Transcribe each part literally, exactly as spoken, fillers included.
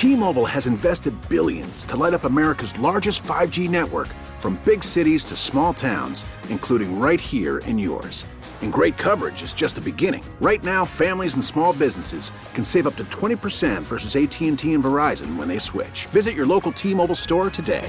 T-Mobile has invested billions to light up America's largest five G network, from big cities to small towns, including right here in yours. And great coverage is just the beginning. Right now, families and small businesses can save up to twenty percent versus A T and T and Verizon when they switch. Visit your local T-Mobile store today.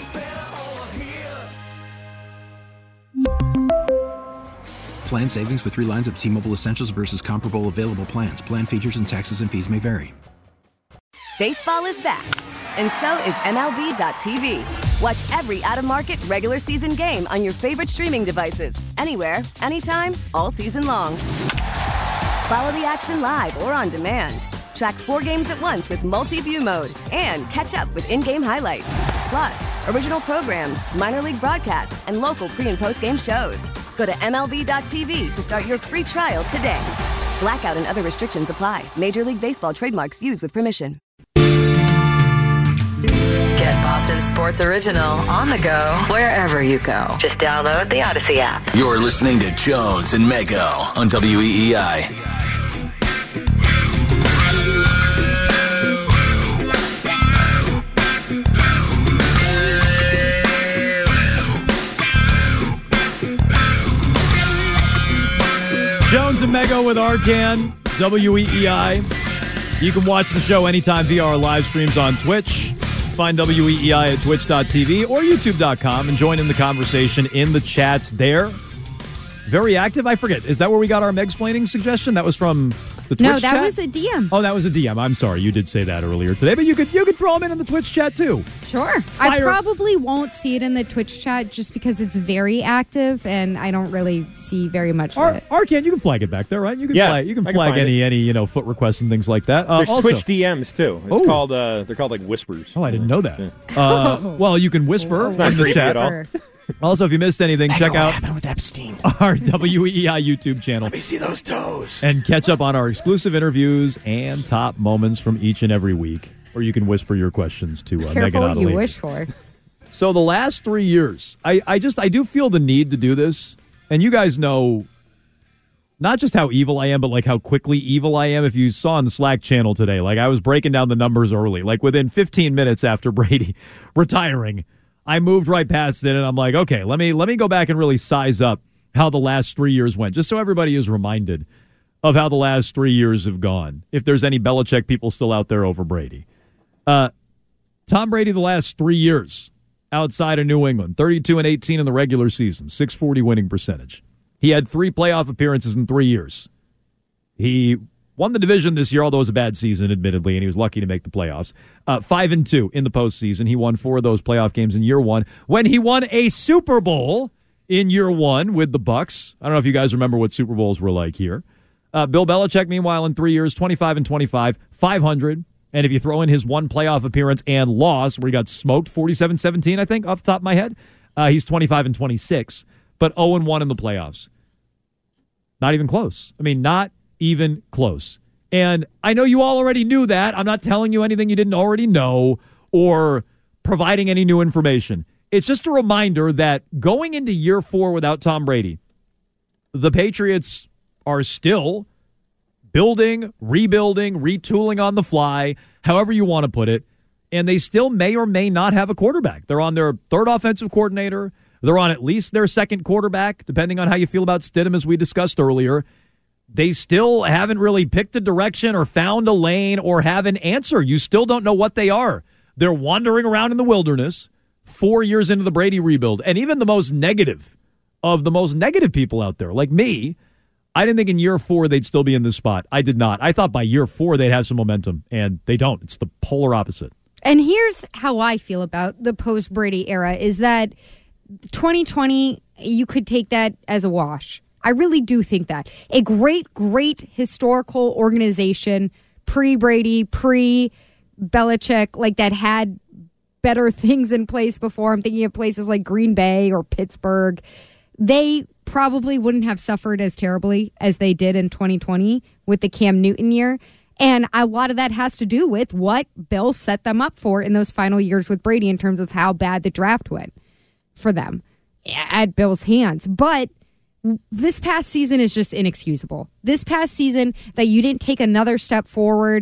Plan savings with three lines of T-Mobile Essentials versus comparable available plans. Plan features and taxes and fees may vary. Baseball is back, and so is M L B dot T V. Watch every out-of-market regular season game on your favorite streaming devices, anywhere, anytime, all season long. Follow the action live or on demand. Track four games at once with multi-view mode and catch up with in-game highlights. Plus, original programs, minor league broadcasts, and local pre- and post-game shows. Go to M L B dot T V to start your free trial today. Blackout and other restrictions apply. Major League Baseball trademarks used with permission. Get Boston Sports Original on the go wherever you go. Just download the Odyssey app. You're listening to Jones and Mego on W E E I. Jones and Mego with Arcan, W E E I. You can watch the show anytime via our live streams on Twitch. Find W E E I at twitch dot t v or youtube dot com and join in the conversation in the chats there. Very active. I forget. Is that where we got our Meg-splaining suggestion? That was from the Twitch No, that chat? was a D M. Oh, that was a D M. I'm sorry. You did say that earlier today, but you could you could throw them in in the Twitch chat too. Sure. Fire. I probably won't see it in the Twitch chat just because it's very active and I don't really see very much Ar- of it. Arcan, you can flag it back there, right? You can Yeah, flag, you can I flag can find any it. any you know foot requests and things like that. Uh, There's also, Twitch D Ms too. It's Oh. called uh, they're called like whispers. Oh, I didn't know that. Uh, well, you can whisper It's not in the creepy chat. at all. Also, if you missed anything, check out with Epstein? our W E E I YouTube channel. Let me see those toes. And catch up on our exclusive interviews and top moments from each and every week. Or you can whisper your questions to uh, Careful Megan what you Ottolini. wish for. So the last three years, I, I just I do feel the need to do this. And you guys know not just how evil I am, but like how quickly evil I am. If you saw on the Slack channel today, like I was breaking down the numbers early. Like within fifteen minutes after Brady retiring, I moved right past it, and I'm like, okay, let me let me go back and really size up how the last three years went, just so everybody is reminded of how the last three years have gone. If there's any Belichick people still out there over Brady. Uh, Tom Brady, the last three years outside of New England, thirty-two and eighteen in the regular season, six forty winning percentage. He had three playoff appearances in three years. He won the division this year, although it was a bad season, admittedly, and he was lucky to make the playoffs. Uh, five and two in the postseason. He won four of those playoff games in year one. When he won a Super Bowl in year one with the Bucs. I don't know if you guys remember what Super Bowls were like here. Uh, Bill Belichick, meanwhile, in three years, twenty-five and twenty-five, five hundred. And if you throw in his one playoff appearance and loss, where he got smoked, forty-seven seventeen, I think, off the top of my head, uh, he's twenty-five and twenty-six, but oh and one in the playoffs. Not even close. I mean, not even close. And I know you all already knew that. I'm not telling you anything you didn't already know or providing any new information. It's just a reminder that going into year four without Tom Brady, the Patriots are still building, rebuilding, retooling on the fly, however you want to put it, and they still may or may not have a quarterback. They're on their third offensive coordinator. They're on at least their second quarterback, depending on how you feel about Stidham, as we discussed earlier. They still haven't really picked a direction or found a lane or have an answer. You still don't know what they are. They're wandering around in the wilderness four years into the Brady rebuild. And even the most negative of the most negative people out there, like me, I didn't think in year four they'd still be in this spot. I did not. I thought by year four they'd have some momentum, and they don't. It's the polar opposite. And here's how I feel about the post-Brady era is that twenty twenty, you could take that as a wash. I really do think that. A great, great historical organization, pre-Brady, pre-Belichick, like that had better things in place before. I'm thinking of places like Green Bay or Pittsburgh. They probably wouldn't have suffered as terribly as they did in twenty twenty with the Cam Newton year. And a lot of that has to do with what Bill set them up for in those final years with Brady in terms of how bad the draft went for them at Bill's hands. But this past season is just inexcusable. This past season that you didn't take another step forward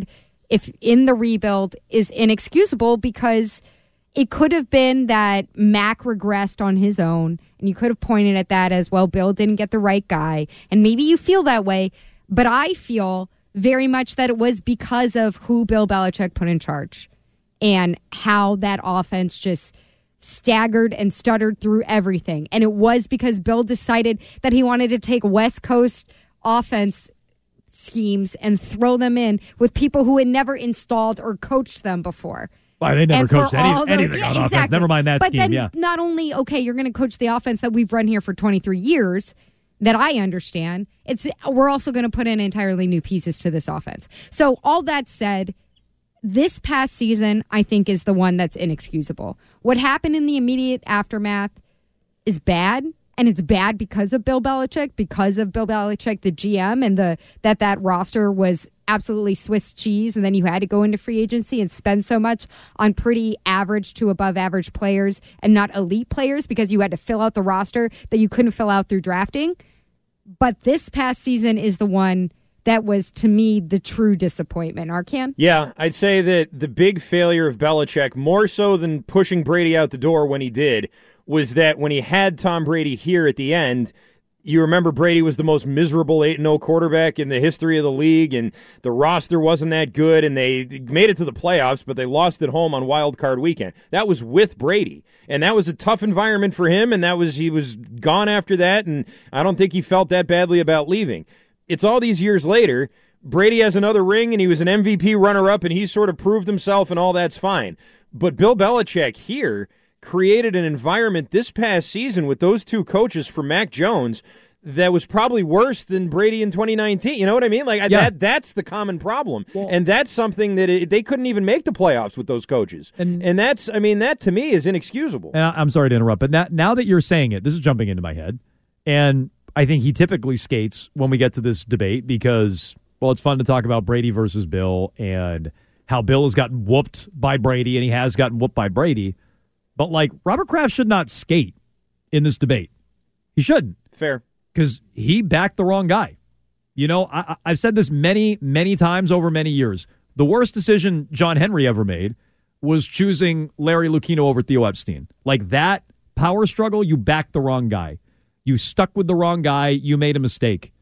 if in the rebuild is inexcusable because it could have been that Mac regressed on his own, and you could have pointed at that as, well, Bill didn't get the right guy, and maybe you feel that way, but I feel very much that it was because of who Bill Belichick put in charge and how that offense just staggered and stuttered through everything. And it was because Bill decided that he wanted to take West Coast offense schemes and throw them in with people who had never installed or coached them before. Well, they never and coached any, the, anything yeah, on exactly. offense. Never mind that but scheme, then yeah. Not only, okay, you're going to coach the offense that we've run here for twenty-three years, that I understand, it's we're also going to put in entirely new pieces to this offense. So all that said, this past season, I think, is the one that's inexcusable. What happened in the immediate aftermath is bad, and it's bad because of Bill Belichick, because of Bill Belichick, the G M, and the that that roster was absolutely Swiss cheese, and then you had to go into free agency and spend so much on pretty average to above average players and not elite players because you had to fill out the roster that you couldn't fill out through drafting. But this past season is the one that was, to me, the true disappointment. Arcan? Yeah, I'd say that the big failure of Belichick, more so than pushing Brady out the door when he did, was that when he had Tom Brady here at the end, you remember Brady was the most miserable eight and oh quarterback in the history of the league, and the roster wasn't that good, and they made it to the playoffs, but they lost at home on Wild Card Weekend. That was with Brady, and that was a tough environment for him, and that was he was gone after that, and I don't think he felt that badly about leaving. It's all these years later, Brady has another ring, and he was an M V P runner-up, and he sort of proved himself, and all that's fine. But Bill Belichick here created an environment this past season with those two coaches for Mac Jones that was probably worse than Brady in twenty nineteen. You know what I mean? Like yeah. that that's the common problem. Well, and that's something that it, they couldn't even make the playoffs with those coaches. And, and that's, I mean, that to me is inexcusable. And I, I'm sorry to interrupt, but now, now that you're saying it, this is jumping into my head. And I think he typically skates when we get to this debate because, well, it's fun to talk about Brady versus Bill and how Bill has gotten whooped by Brady and he has gotten whooped by Brady. But, like, Robert Kraft should not skate in this debate. He shouldn't. Fair. Because he backed the wrong guy. You know, I, I've said this many, many times over many years. The worst decision John Henry ever made was choosing Larry Lucchino over Theo Epstein. Like, that power struggle, you backed the wrong guy. You stuck with the wrong guy. You made a mistake.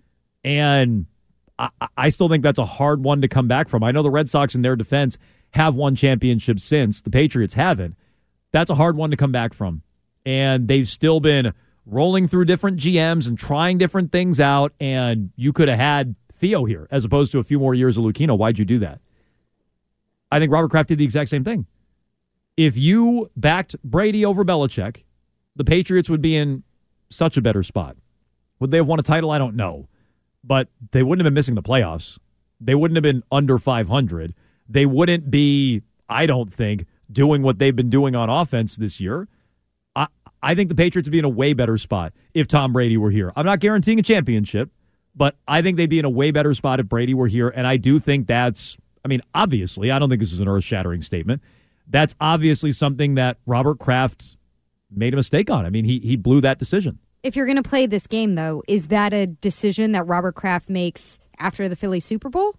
And I, I still think that's a hard one to come back from. I know the Red Sox, in their defense, have won championships since. The Patriots haven't. That's a hard one to come back from. And they've still been rolling through different G Ms and trying different things out, and you could have had Theo here as opposed to a few more years of Lucchino. Why'd you do that? I think Robert Kraft did the exact same thing. If you backed Brady over Belichick, the Patriots would be in such a better spot. Would they have won a title? I don't know. But they wouldn't have been missing the playoffs. They wouldn't have been under five hundred. They wouldn't be, I don't think, doing what they've been doing on offense this year. I, I think the Patriots would be in a way better spot if Tom Brady were here. I'm not guaranteeing a championship, but I think they'd be in a way better spot if Brady were here. And I do think that's, I mean, obviously, I don't think this is an earth-shattering statement. That's obviously something that Robert Kraft made a mistake on. I mean, he he blew that decision. If you're going to play this game, though, is that a decision that Robert Kraft makes after the Philly Super Bowl?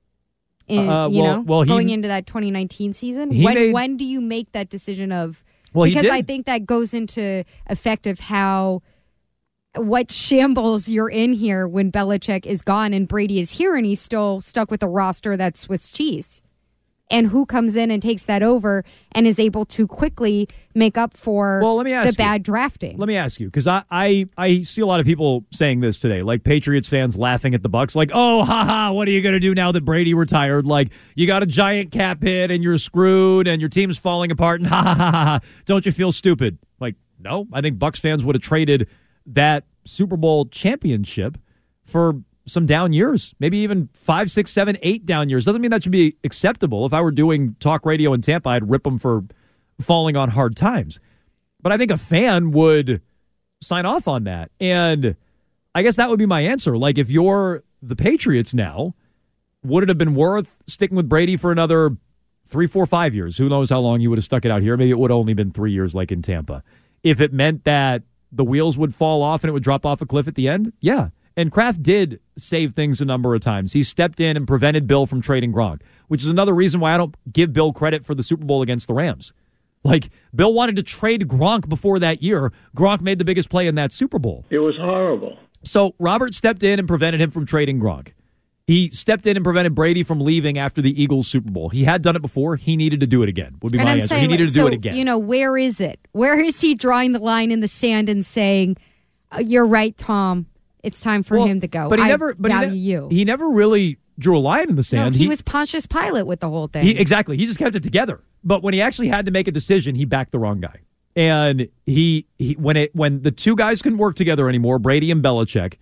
In, uh, you well, know, well, he, going into that twenty nineteen season? When made, when do you make that decision of... Well, because he did. I think that goes into effect of how... what shambles you're in here when Belichick is gone and Brady is here and he's still stuck with a roster that's Swiss cheese. And who comes in and takes that over and is able to quickly make up for well, let me ask the you, bad drafting? Let me ask you, because I, I, I see a lot of people saying this today, like Patriots fans laughing at the Bucs, like, oh, haha, what are you going to do now that Brady retired? Like, you got a giant cap hit and you're screwed and your team's falling apart and ha ha ha ha. Don't you feel stupid? Like, no, I think Bucs fans would have traded that Super Bowl championship for some down years, maybe even five, six, seven, eight down years. Doesn't mean that should be acceptable. If I were doing talk radio in Tampa, I'd rip them for falling on hard times. But I think a fan would sign off on that. And I guess that would be my answer. Like, if you're the Patriots now, would it have been worth sticking with Brady for another three, four, five years? Who knows how long you would have stuck it out here? Maybe it would have only been three years like in Tampa. If it meant that the wheels would fall off and it would drop off a cliff at the end, yeah. And Kraft did save things a number of times. He stepped in and prevented Bill from trading Gronk, which is another reason why I don't give Bill credit for the Super Bowl against the Rams. Like, Bill wanted to trade Gronk before that year. Gronk made the biggest play in that Super Bowl. It was horrible. So Robert stepped in and prevented him from trading Gronk. He stepped in and prevented Brady from leaving after the Eagles Super Bowl. He had done it before. He needed to do it again, would be and my I'm answer. Saying, he needed to so, do it again. You know, where is it? Where is he drawing the line in the sand and saying, uh, you're right, Tom, it's time for well, him to go. But he I never, but value he, ne- you. He never really drew a line in the sand. No, he, he was Pontius Pilate with the whole thing. He, exactly. He just kept it together. But when he actually had to make a decision, he backed the wrong guy. And he, he when it when the two guys couldn't work together anymore, Brady and Belichick,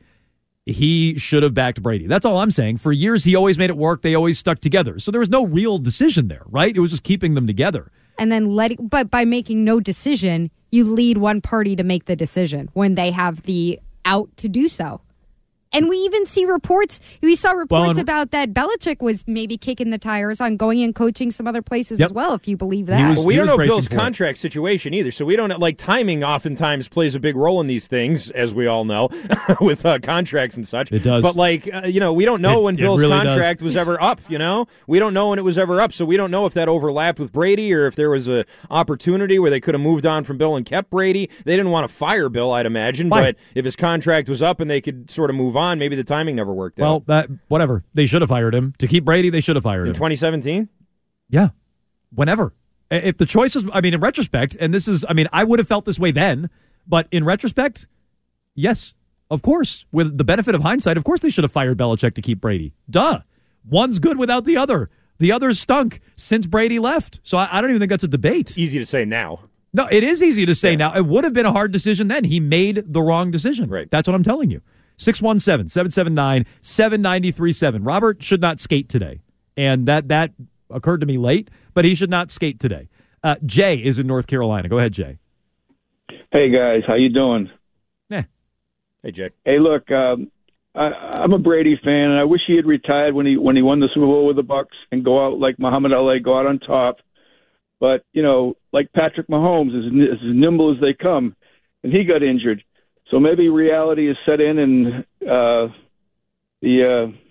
he should have backed Brady. That's all I'm saying. For years, he always made it work. They always stuck together. So there was no real decision there, right? It was just keeping them together. And then letting, but by making no decision, you lead one party to make the decision when they have the out to do so. And we even see reports, we saw reports well, and, about that Belichick was maybe kicking the tires on going and coaching some other places yep. as well, if you believe that. Was, well, we don't know Bill's for contract it. situation either, so we don't know, like, timing oftentimes plays a big role in these things, as we all know, with uh, contracts and such. It does. But, like, uh, you know, we don't know it, when Bill's really contract does. was ever up, you know? We don't know when it was ever up, so we don't know if that overlapped with Brady or if there was a opportunity where they could have moved on from Bill and kept Brady. They didn't want to fire Bill, I'd imagine, Why? but if his contract was up and they could sort of move on, maybe the timing never worked well, out. Well, whatever. They should have fired him. To keep Brady, they should have fired In him. twenty seventeen? Yeah. Whenever. If the choice was, I mean, in retrospect, and this is, I mean, I would have felt this way then, but in retrospect, yes, of course. With the benefit of hindsight, of course they should have fired Belichick to keep Brady. Duh. One's good without the other. The other's stunk since Brady left. So I, I don't even think that's a debate. Easy to say now. No, it is easy to say yeah. now. It would have been a hard decision then. He made the wrong decision. Right. That's what I'm telling you. six one seven, seven seven nine, seven nine three seven. Robert should not skate today. And that, that occurred to me late, but he should not skate today. Uh, Jay is in North Carolina. Go ahead, Jay. Hey, guys. How you doing? Yeah. Hey, Jay. Hey, look, um, I, I'm a Brady fan, and I wish he had retired when he when he won the Super Bowl with the Bucs and go out like Muhammad Ali, go out on top. But, you know, like Patrick Mahomes, is as nimble as they come, and he got injured. So maybe reality is set in, and uh, the uh,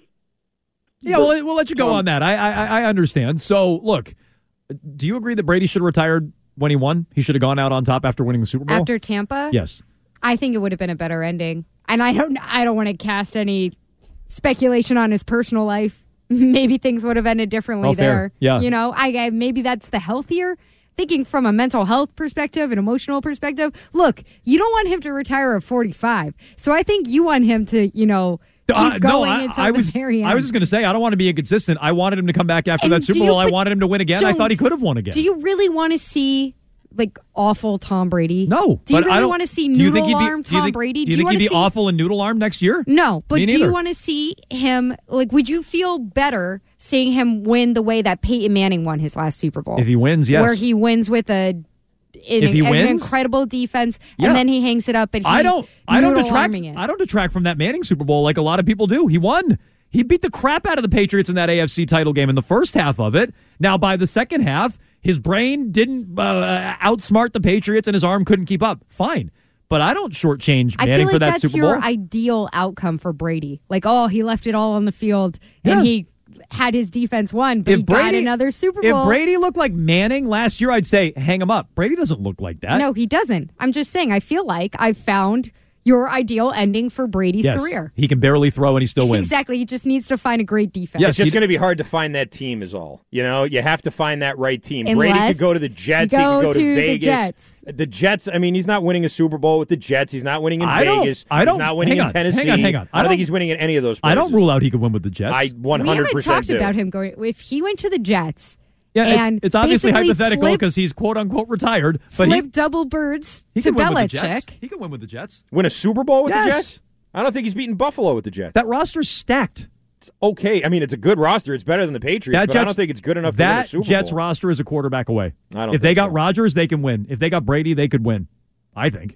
yeah, the, we'll, we'll let you go um, on that. I, I I understand. So, look, do you agree that Brady should have retired when he won? He should have gone out on top after winning the Super Bowl? After Tampa? Yes. I think it would have been a better ending. And I don't I don't want to cast any speculation on his personal life. Maybe things would have ended differently oh, there. Fair. Yeah. You know, I, I maybe that's the healthier. Thinking from a mental health perspective, an emotional perspective, look, you don't want him to retire at forty-five. So I think you want him to, you know, keep uh, going no, I, until I the was, very end. I was just going to say, I don't want to be inconsistent. I wanted him to come back after And that Super do you- Bowl. I but wanted him to win again. I thought he Jones, could have won again. Do you really want to see like awful Tom Brady? No. Do you but I really don't- want to see do you noodle think he'd be- arm do you Tom think- Brady? Do you think want he'd to be see awful in noodle arm next year? No, but Me do you neither. want to see him, like, would you feel better seeing him win the way that Peyton Manning won his last Super Bowl? If he wins, yes. Where he wins with a an, If he an wins? incredible defense, Yeah. and then he hangs it up and he's I don't I don't noodle detract arming it. I don't detract from that Manning Super Bowl like a lot of people do. He won. He beat the crap out of the Patriots in that A F C title game in the first half of it. Now by the second half, his brain didn't uh, outsmart the Patriots and his arm couldn't keep up. Fine. But I don't shortchange I Manning feel like for that that's Super your Bowl. ideal outcome for Brady. Like, oh, he left it all on the field, Yeah. and he had his defense won, but he got another Super Bowl. If Brady looked like Manning last year, I'd say hang him up. Brady doesn't look like that. No, he doesn't. I'm just saying, I feel like I've found your ideal ending for Brady's yes, career. he can barely throw and he still wins. Exactly. He just needs to find a great defense. Yes, It's just he- going to be hard to find that team is all. You know, you have to find that right team. Brady Unless could go to the Jets. you He go could go to, to the Vegas. Jets. The Jets, I mean, he's not winning a Super Bowl with the Jets. He's not winning in I don't- Vegas. I don't- he's not winning hang in on, Tennessee. hang on, hang on. I I don't don't- think he's winning in any of those places. I don't rule out he could win with the Jets. I one We hundred haven't percent talked do. about him going. If he went to the Jets, yeah, and it's, it's obviously basically hypothetical flip- because he's quote unquote retired. But flip he, double birds he to can win with the Jets. Belichick. He can win with the Jets. Win a Super Bowl with Yes. the Jets? I don't think he's beaten Buffalo with the Jets. That roster's stacked. It's okay. I mean, it's a good roster. It's better than the Patriots, That but I Jets- don't think it's good enough to win a That Super Jets Bowl. roster is a quarterback away. I don't If they think got so. Rodgers, they can win. If they got Brady, they could win. I think.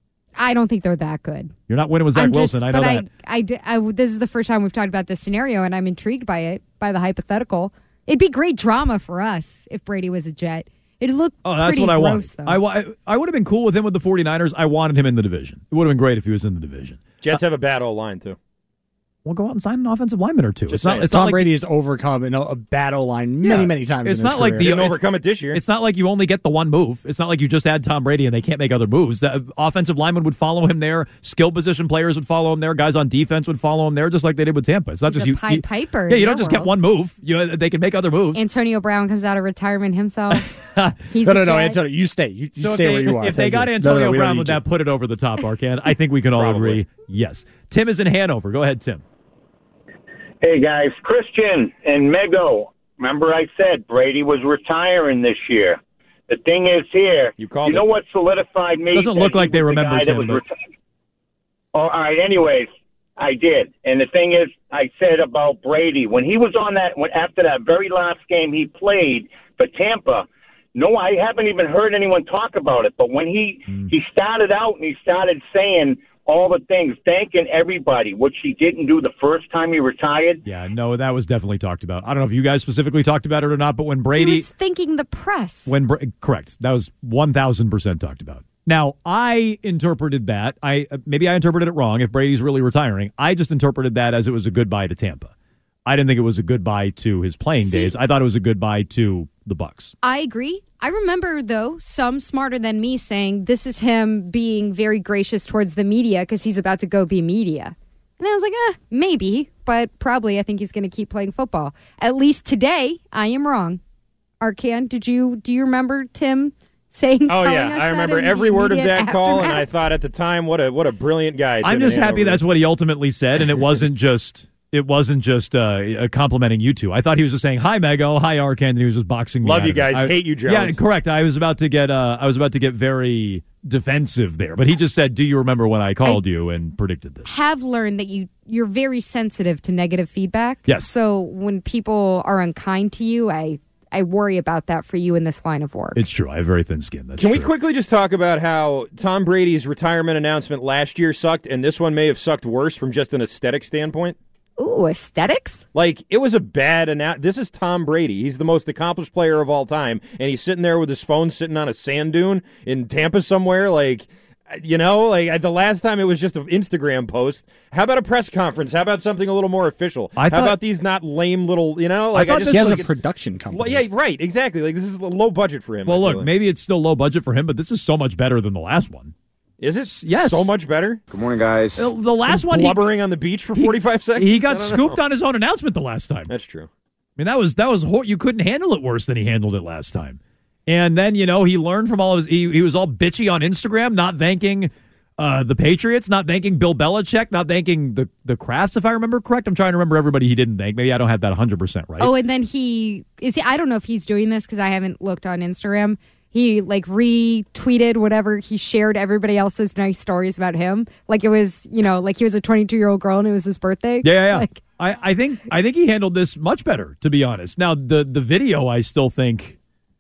I don't think they're that good. You're not winning with Zach I'm just- Wilson. I know but that. I, I, d- I w- this is the first time we've talked about this scenario, and I'm intrigued by it, by the hypothetical. It'd be great drama for us if Brady was a Jet. It'd look Oh, that's pretty what I want. gross, though. I, wa- I would have been cool with him with the 49ers. I wanted him in the division. It would have been great if he was in the division. Jets have a bad O line too. Well, go out and sign an offensive lineman or two. Just it's not. It's Tom not like, Brady has overcome a, a battle line many, yeah, many times. It's in his not like career. the He didn't overcome it this year. It's not like you only get the one move. It's not like you just add Tom Brady and they can't make other moves. The offensive lineman would follow him there. Skill position players would follow him there. Guys on defense would follow him there, just like they did with Tampa. It's not He's just a you. Pied you Piper yeah, you in don't their just get world. one move. You, they can make other moves. Antonio Brown comes out of retirement himself. He's no, a no, no, Jag. Antonio, you stay. You, you So stay if they, where you are. If they Thank got you. Antonio no, no, we don't Brown, need would you. that put it over the top, Arcand? I think we can all Probably. agree. Yes. Tim is in Hanover. Go ahead, Tim. Hey, guys. Christian and Mego. Remember I said Brady was retiring this year. The thing is here, You called you know it. what solidified me? Doesn't that look he like they was the remember guy that Tim, was but- reti- Oh, all right, anyways, I did. And the thing is, I said about Brady, when he was on that, when, after that very last game he played for Tampa, no, I haven't even heard anyone talk about it. But when he, Mm. he started out and he started saying all the things, thanking everybody, which he didn't do the first time he retired. Yeah, no, that was definitely talked about. I don't know if you guys specifically talked about it or not, but when He Brady, was thinking the press. when Bra- correct, that was one thousand percent talked about. Now, I interpreted that. I uh, maybe I interpreted it wrong. If Brady's really retiring, I just interpreted that as it was a goodbye to Tampa. I didn't think it was a goodbye to his playing See- days. I thought it was a goodbye to the Bucks. I agree. I remember, though, some smarter than me saying this is him being very gracious towards the media because he's about to go be media. And I was like, eh, maybe, but probably I think he's going to keep playing football. At least today, I am wrong. Arcand, did you do you remember Tim saying? Oh telling yeah, us I that remember in the every word of immediate that call, and aftermath? I thought at the time, what a what a brilliant guy. I'm Tim just in happy Hanover that's is. what he ultimately said, and it wasn't just it wasn't just uh, complimenting you two. I thought he was just saying hi, Mego, hi, Arcand, and he was just boxing me. Love out you of it. guys. I- Hate you, Jones. Yeah, correct. I was about to get uh, I was about to get very defensive there, but he just said, "Do you remember when I called you and predicted this?" Have learned that you you're very sensitive to negative feedback. Yes. So when people are unkind to you, I I worry about that for you in this line of work. It's true. I have very thin skin. That's Can true. we quickly just talk about how Tom Brady's retirement announcement last year sucked, and this one may have sucked worse from just an aesthetic standpoint? Ooh, aesthetics? Like, it was a bad announcement. This is Tom Brady. He's the most accomplished player of all time, and he's sitting there with his phone sitting on a sand dune in Tampa somewhere. Like, you know, like the last time it was just an Instagram post. How about a press conference? How about something a little more official? I How thought- about these not lame little, you know? Like, thought I just He has like a it- production company. Yeah, right, exactly. Like, this is a low budget for him. Well, I feel look, like. maybe it's still low budget for him, but this is so much better than the last one. Is it Yes. so much better? Good morning, guys. The, the last Him one, he, blubbering on the beach for forty-five seconds? he I got don't scooped know. on his own announcement the last time. That's true. I mean, that was that was hor- you couldn't handle it worse than he handled it last time. And then you know he learned from all of his. He, he was all bitchy on Instagram, not thanking uh, the Patriots, not thanking Bill Belichick, not thanking the the Crafts, if I remember correct. I'm trying to remember everybody he didn't thank. Maybe I don't have that one hundred percent right. Oh, and then he is. He, I don't know if he's doing this because I haven't looked on Instagram. He like retweeted whatever he shared everybody else's nice stories about him. Like it was, you know, like he was a twenty-two year old girl and it was his birthday. Yeah, yeah, yeah. Like, I, I think I think he handled this much better, to be honest. Now the the video, I still think,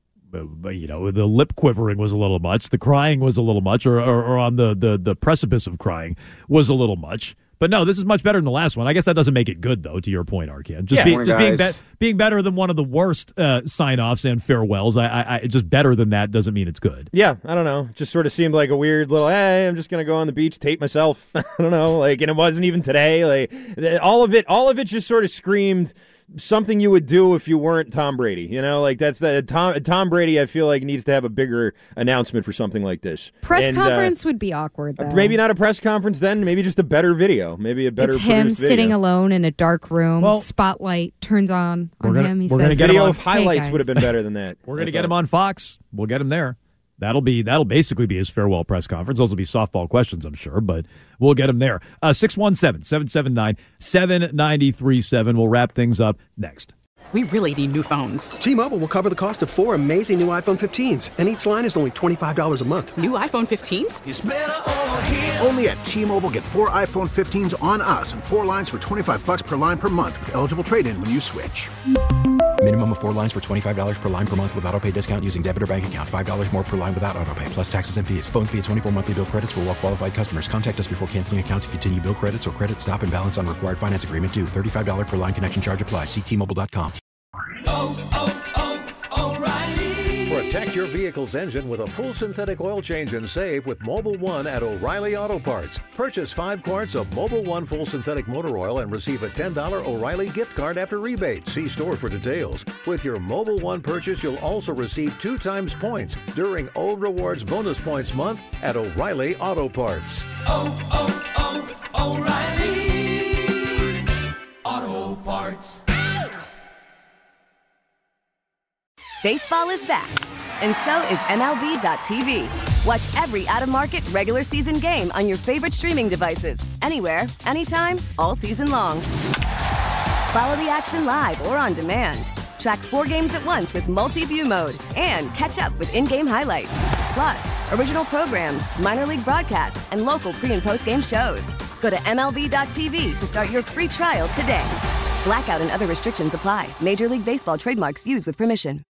uh, you know, the lip quivering was a little much, the crying was a little much, or or, or on the, the the precipice of crying was a little much. But no, this is much better than the last one. I guess that doesn't make it good, though, to your point, Arcand. Just, Yeah. be, Morning, just being, guys. be, being better than one of the worst uh, sign-offs and farewells. I, I, I just better than that doesn't mean it's good. Yeah, I don't know. Just sort of seemed like a weird little, hey, I'm just going to go on the beach, tape myself. I don't know. Like, and it wasn't even today. Like, th- all of it, all of it just sort of screamed something you would do if you weren't Tom Brady. You know, like that's the Tom, Tom Brady, I feel like needs to have a bigger announcement for something like this. press And, uh, conference would be awkward. Though. maybe not a press conference then, maybe just a better video. Maybe a better It's him produced sitting video. alone in a dark room. Well, spotlight turns on on we're gonna- him. He we're says, gonna get him Video on- of highlights Hey, would have been better than that. We're going to I get thought. him on Fox. We'll get him there. That'll be that'll basically be his farewell press conference. Those will be softball questions, I'm sure, but we'll get him there. Uh, six one seven, seven seven nine, seven nine three seven. We'll wrap things up next. We really need new phones. T-Mobile will cover the cost of four amazing new iPhone fifteens, and each line is only twenty-five dollars a month. New iPhone fifteens? It's better over here. Only at T-Mobile, get four iPhone fifteens on us and four lines for twenty-five bucks per line per month with eligible trade-in when you switch. Minimum of four lines for twenty-five dollars per line per month with auto pay discount using debit or bank account. five dollars more per line without auto pay, plus taxes and fees. Phone fee at twenty-four monthly bill credits for well-qualified customers. Contact us before canceling account to continue bill credits or credit stop and balance on required finance agreement due. thirty-five dollars per line connection charge applies. See T Mobile dot com. Oh, oh, oh, O'Reilly. Protect your vehicle's engine with a full synthetic oil change and save with Mobile One at O'Reilly Auto Parts. Purchase five quarts of Mobile One full synthetic motor oil and receive a ten dollars O'Reilly gift card after rebate. See store for details. With your Mobile One purchase, you'll also receive two times points during O Rewards Bonus Points Month at O'Reilly Auto Parts. Oh, oh, oh, O'Reilly Auto Parts. Baseball is back, and so is M L B dot T V. Watch every out-of-market regular season game on your favorite streaming devices, anywhere, anytime, all season long. Follow the action live or on demand. Track four games at once with multi-view mode and catch up with in-game highlights. Plus, original programs, minor league broadcasts, and local pre- and post-game shows. Go to M L B dot T V to start your free trial today. Blackout and other restrictions apply. Major League Baseball trademarks used with permission.